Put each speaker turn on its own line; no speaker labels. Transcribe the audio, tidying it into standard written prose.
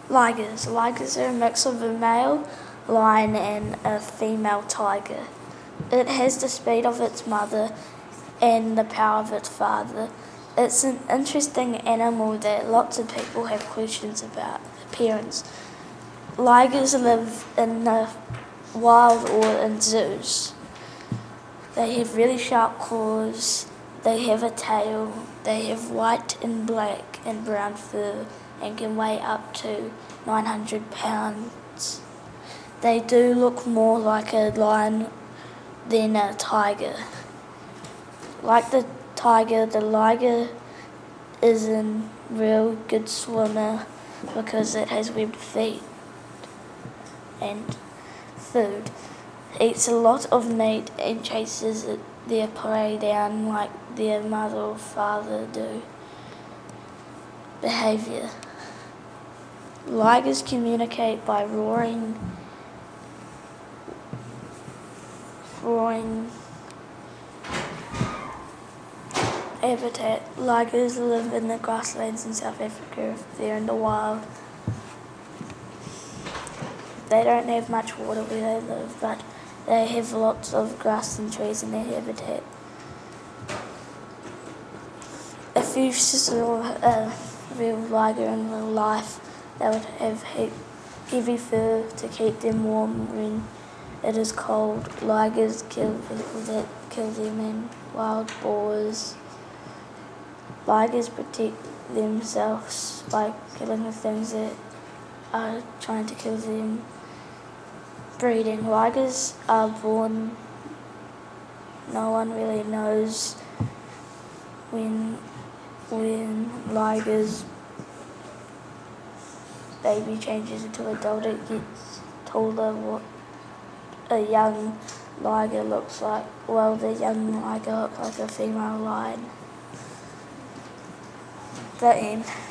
Ligers. Ligers are a mix of a male lion and a female tiger. It has the speed of its mother and the power of its father. It's an interesting animal that lots of people have questions about appearance. Ligers live in the wild or in zoos. They have really sharp claws, they have a tail, they have white and black and brown fur and can weigh up to 900 pounds. They do look more like a lion than a tiger. Like the tiger, the liger is a real good swimmer because it has webbed feet and food. Eats a lot of meat and chases their prey down like their mother or father do. Behaviour. Ligers communicate by roaring. Habitat. Ligers live in the grasslands in South Africa if they're in the wild. They don't have much water where they live, but they have lots of grass and trees in their habitat. If you saw a real liger in real life, they would have heavy fur to keep them warm when it is cold. Ligers kill people that kill them and wild boars. Ligers protect themselves by killing the things that are trying to kill them. Breeding. Ligers are born. No one really knows when ligers baby changes into adult, it gets taller. What a young liger looks like. Well, the young liger looks like a female lion. The end.